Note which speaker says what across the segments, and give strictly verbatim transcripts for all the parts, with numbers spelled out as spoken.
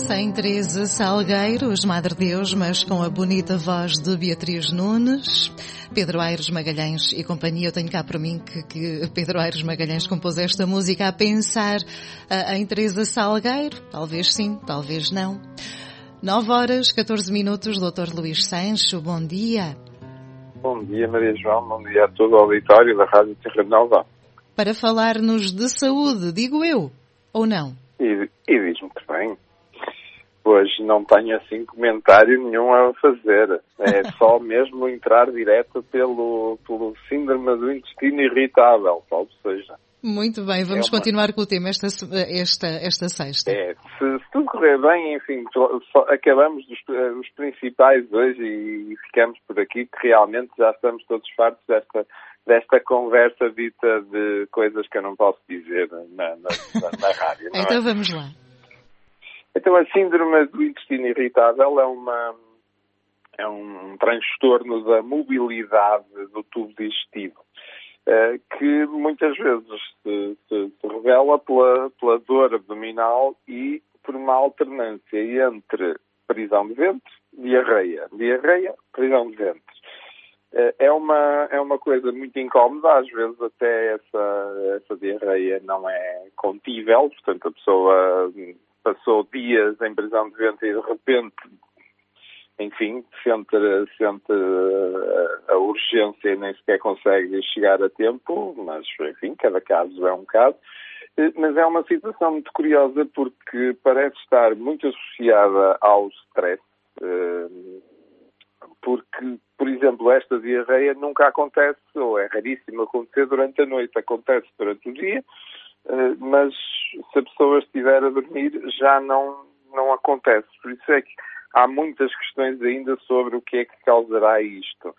Speaker 1: Sem Teresa Salgueiros, Madre Deus, mas com a bonita voz de Beatriz Nunes, Pedro Aires Magalhães e companhia. Eu tenho cá para mim que, que Pedro Aires Magalhães compôs esta música a pensar uh, em Teresa Salgueiro. Talvez sim, talvez não. nove horas, catorze minutos, doutor Luís Sancho, bom dia.
Speaker 2: Bom dia, Maria João, bom dia a todo o auditório da Rádio Terra Nova.
Speaker 1: Para falar-nos de saúde, digo eu, ou não?
Speaker 2: E, e diz muito bem. Hoje não tenho assim comentário nenhum a fazer. É só mesmo entrar direto pelo, pelo síndrome do intestino irritável, salvo seja.
Speaker 1: Muito bem, vamos é uma... continuar com o tema esta, esta, esta sexta.
Speaker 2: É, se, se tudo correr bem, enfim, só, acabamos dos os principais hoje e, e ficamos por aqui, que realmente já estamos todos fartos desta, desta conversa dita de coisas que eu não posso dizer na, na, na, na rádio. Não
Speaker 1: então
Speaker 2: é?
Speaker 1: Vamos lá.
Speaker 2: Então a síndrome do intestino irritável é uma é um transtorno da mobilidade do tubo digestivo, uh, que muitas vezes se, se, se revela pela, pela dor abdominal e por uma alternância entre prisão de ventre, diarreia, diarreia, prisão de ventre. Uh, é uma é uma coisa muito incómoda, às vezes até essa, essa diarreia não é contível, portanto a pessoa passou dias em prisão de ventre e de repente, enfim, sente, sente a urgência e nem sequer consegue chegar a tempo, mas, enfim, cada caso é um caso. Mas é uma situação muito curiosa porque parece estar muito associada ao stress, porque, por exemplo, esta diarreia nunca acontece, ou é raríssimo acontecer durante a noite, acontece durante o dia, mas se a pessoa estiver a dormir já não, não acontece. Por isso é que há muitas questões ainda sobre o que é que causará isto.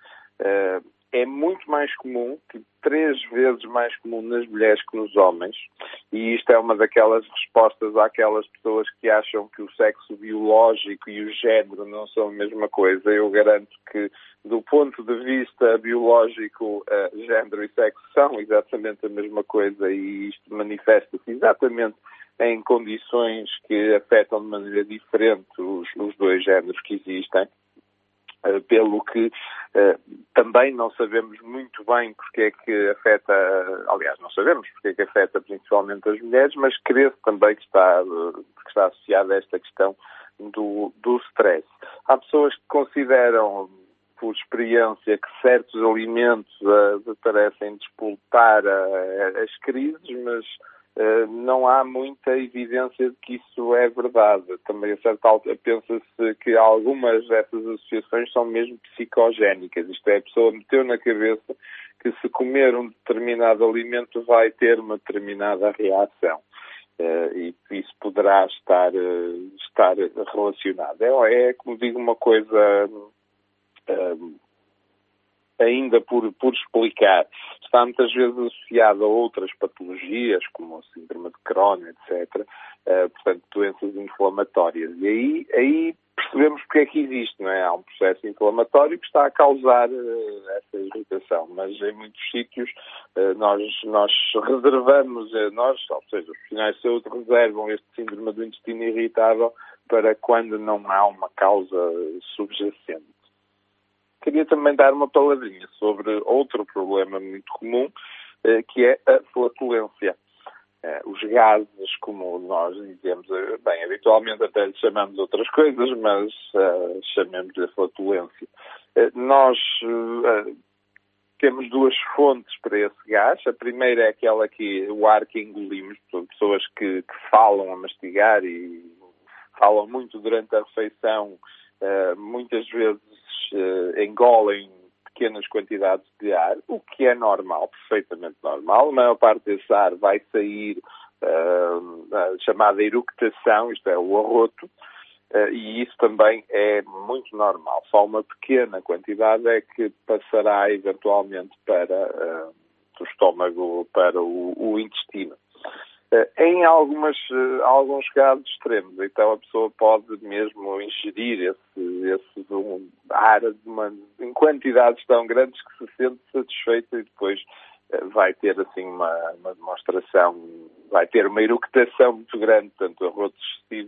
Speaker 2: É muito mais comum, três vezes mais comum nas mulheres que nos homens, e isto é uma daquelas respostas àquelas pessoas que acham que o sexo biológico e o género não são a mesma coisa. Eu garanto que, do ponto de vista biológico, uh, género e sexo são exatamente a mesma coisa e isto manifesta-se exatamente em condições que afetam de maneira diferente os, os dois géneros que existem. Uh, pelo que uh, também não sabemos muito bem porque é que afeta, uh, aliás, não sabemos porque é que afeta principalmente as mulheres, mas creio também que está, uh, que está associada a esta questão do, do stress. Há pessoas que consideram, por experiência, que certos alimentos uh, parecem despoltar uh, as crises, mas Uh, não há muita evidência de que isso é verdade. Também, a certa altura, pensa-se que algumas dessas associações são mesmo psicogénicas. Isto é, a pessoa meteu na cabeça que se comer um determinado alimento vai ter uma determinada reação. Uh, e isso poderá estar, uh, estar relacionado. É, é, como digo, uma coisa... Uh, ainda por, por explicar, está muitas vezes associado a outras patologias, como a síndrome de Crohn, etcétera, uh, portanto, doenças inflamatórias. E aí, aí percebemos porque é que existe, não é? Há um processo inflamatório que está a causar uh, essa irritação, mas em muitos sítios uh, nós, nós reservamos, uh, nós, ou seja, os profissionais de saúde reservam este síndrome do intestino irritável para quando não há uma causa subjacente. Queria também dar uma palavrinha sobre outro problema muito comum, que é a flatulência. Os gases, como nós dizemos, bem, habitualmente até lhe chamamos outras coisas, mas uh, chamemos-lhe a flatulência. Nós uh, temos duas fontes para esse gás. A primeira é aquela que o ar que engolimos, pessoas que, que falam a mastigar e falam muito durante a refeição, uh, muitas vezes Uh, engolem pequenas quantidades de ar, o que é normal, perfeitamente normal. A maior parte desse ar vai sair uh, a chamada eructação, isto é, o arroto, uh, e isso também é muito normal. Só uma pequena quantidade é que passará eventualmente para uh, o estômago, para o, o intestino. Em algumas, alguns casos extremos, então a pessoa pode mesmo ingerir esse, esse um, ar de uma, em quantidades tão grandes que se sente satisfeita e depois vai ter assim uma, uma demonstração, vai ter uma eructação muito grande, tanto arrotos excessivos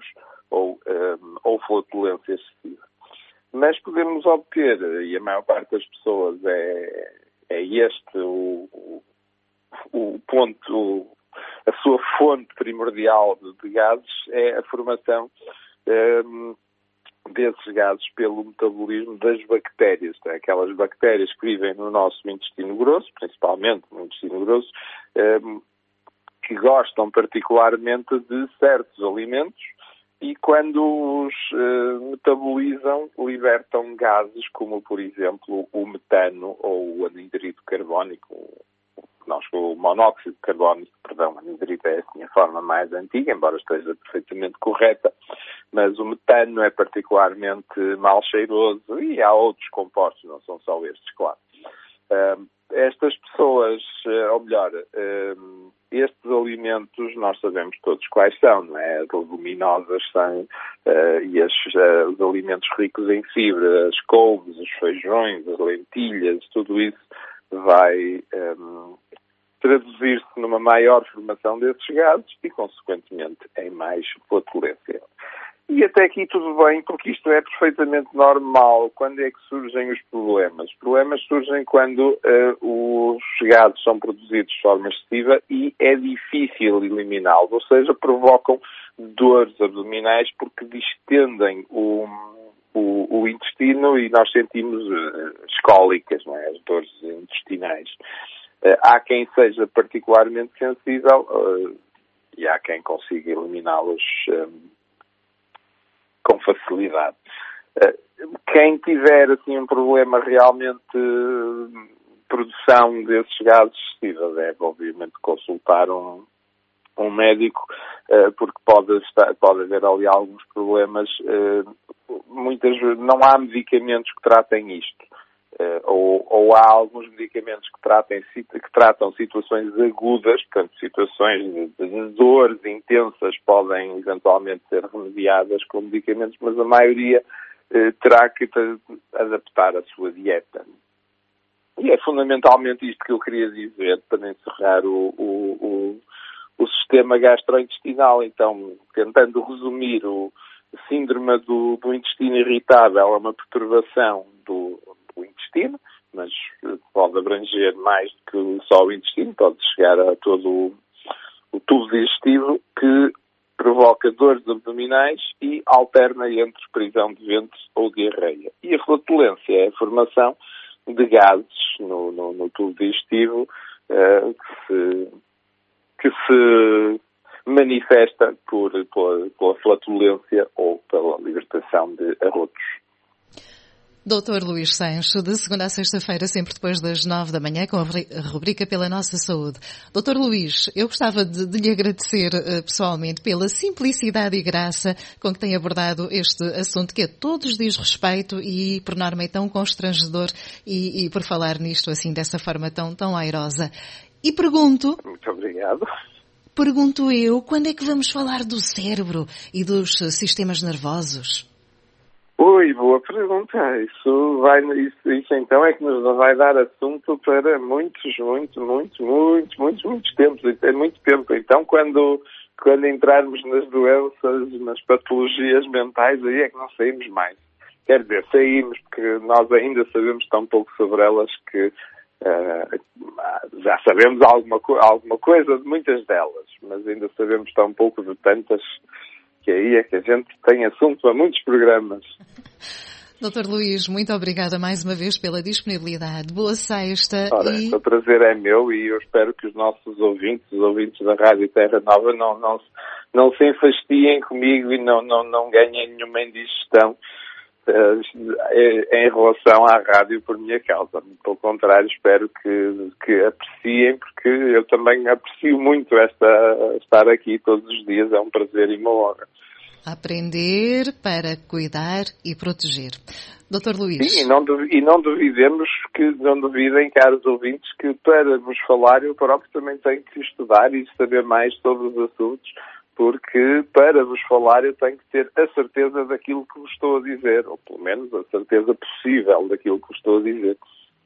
Speaker 2: ou, um, ou flatulência excessiva. Mas podemos obter, e a maior parte das pessoas é, é este o, o, o ponto, a sua fonte primordial de, de gases, é a formação um, desses gases pelo metabolismo das bactérias. Aquelas bactérias que vivem no nosso intestino grosso, principalmente no intestino grosso, um, que gostam particularmente de certos alimentos e quando os uh, metabolizam, libertam gases como, por exemplo, o metano ou o anidrido carbónico, nós, o monóxido de carbono, perdão, a anidrita é assim a forma mais antiga, embora esteja perfeitamente correta, mas o metano é particularmente mal cheiroso e há outros compostos, não são só estes, claro. Uh, estas pessoas, uh, ou melhor, uh, estes alimentos, nós sabemos todos quais são, não é? As leguminosas são, uh, e as, uh, os alimentos ricos em fibra, as couves, os feijões, as lentilhas, tudo isso vai um, traduzir-se numa maior formação desses gases e, consequentemente, em mais flatulência. E até aqui tudo bem, porque isto é perfeitamente normal. Quando é que surgem os problemas? Os problemas surgem quando uh, os gases são produzidos de forma excessiva e é difícil eliminá-los, ou seja, provocam dores abdominais porque distendem o, o, o intestino e nós sentimos uh, as cólicas, não é? As dores intestinais. Uh, há quem seja particularmente sensível uh, e há quem consiga eliminá-los um, com facilidade. Quem tiver assim um problema realmente de produção desses gases excessivos deve obviamente consultar um, um médico, porque pode, estar, pode haver ali alguns problemas. Muitas vezes não há medicamentos que tratem isto. Ou, ou há alguns medicamentos que, tratem, que tratam situações agudas, portanto, situações de, de dores intensas podem eventualmente ser remediadas com medicamentos, mas a maioria eh, terá que te, adaptar a sua dieta. E é fundamentalmente isto que eu queria dizer para encerrar o, o, o, o sistema gastrointestinal. Então, tentando resumir, o síndrome do, do intestino irritável é uma perturbação do o intestino, mas pode abranger mais do que só o intestino, pode chegar a todo o, o tubo digestivo que provoca dores abdominais e alterna entre prisão de ventre ou diarreia. E a flatulência é a formação de gases no, no, no tubo digestivo uh, que, se, que se manifesta por, pela, pela flatulência ou pela libertação de arrotos.
Speaker 1: doutor Luís Sancho, de segunda a sexta-feira, sempre depois das nove da manhã, com a rubrica Pela Nossa Saúde. doutor Luís, eu gostava de, de lhe agradecer uh, pessoalmente pela simplicidade e graça com que tem abordado este assunto que a todos diz respeito e por norma é tão constrangedor e, e por falar nisto assim, dessa forma tão, tão airosa. E pergunto...
Speaker 2: Muito obrigado.
Speaker 1: Pergunto eu, quando é que vamos falar do cérebro e dos sistemas nervosos?
Speaker 2: Ui, boa pergunta. Isso, vai, isso, isso então é que nos vai dar assunto para muitos, muitos, muitos, muitos, muitos, muitos tempos. É muito tempo. Então, quando, quando entrarmos nas doenças, nas patologias mentais, aí é que não saímos mais. Quer dizer, saímos porque nós ainda sabemos tão pouco sobre elas que uh, já sabemos alguma, alguma coisa de muitas delas, mas ainda sabemos tão pouco de tantas que aí é que a gente tem assunto a muitos programas.
Speaker 1: doutor Luís, muito obrigada mais uma vez pela disponibilidade. Boa sexta.
Speaker 2: Ora,
Speaker 1: e...
Speaker 2: o prazer é meu e eu espero que os nossos ouvintes, os ouvintes da Rádio Terra Nova, não, não, não se enfastiem comigo e não, não, não ganhem nenhuma indigestão uh, em relação à rádio por minha causa. Pelo contrário, espero que, que apreciem, porque eu também aprecio muito esta, estar aqui todos os dias. É um prazer e uma honra.
Speaker 1: Aprender para cuidar e proteger. doutor Luís.
Speaker 2: Sim, e não, e não duvidemos que, não duvidem, caros ouvintes, que para vos falar eu próprio também tenho que estudar e saber mais sobre os assuntos, porque para vos falar eu tenho que ter a certeza daquilo que vos estou a dizer, ou pelo menos a certeza possível daquilo que vos estou a dizer.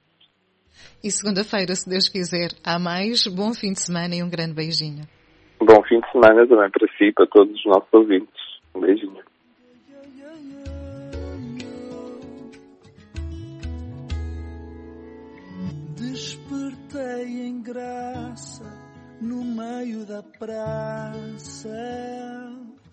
Speaker 1: E segunda-feira, se Deus quiser, há mais. Bom fim de semana e um grande beijinho.
Speaker 2: Bom fim de semana também para si e para todos os nossos ouvintes. Um beijinho.
Speaker 3: Despertei em graça no meio da praça.